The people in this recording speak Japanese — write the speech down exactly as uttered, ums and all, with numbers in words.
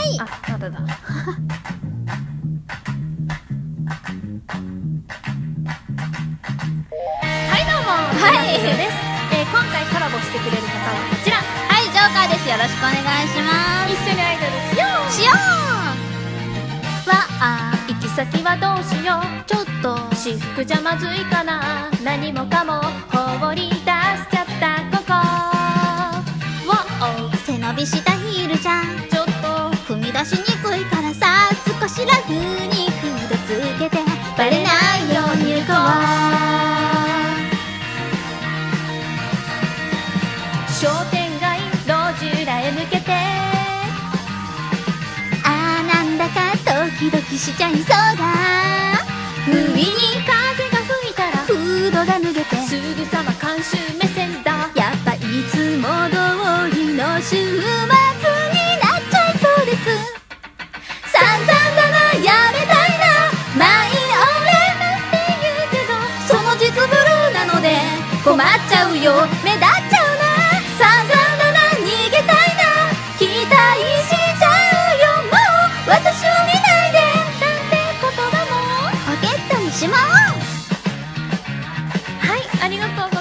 い。 あ、まだだ。はいどうも、 はいひなです。えー、今回コラボしてくれる方はこちら。 はい、ジョーカーです。よろしくお願いします。 一緒にアイドルしようしよう。わあ、 行き先はどうしよう。 ちょっと私服じゃまずいかな。何もかも放り出しちゃったここ。わお、 背伸びしたヒールじゃん。 ちょっと踏み出しにくいからさ、少しラフにフードつけてバレないように行こう。 商店街路地裏へ抜けて、 あーなんだかドキドキしちゃいそうだ。 不意に風が吹いたらフードが脱げて、 すぐさま監修目線だ。 やっぱいつも通りの週末になっちゃいそうです。散々だな、やめたいな、マイ俺なんて言うけど、その実ブルーなので困っちゃうよ、目立っちゃうな。散々だな、逃げたいな、期待しちゃうよ、もう私を見ないでなんて言葉もポケットにしまおう。 はい、ありがとう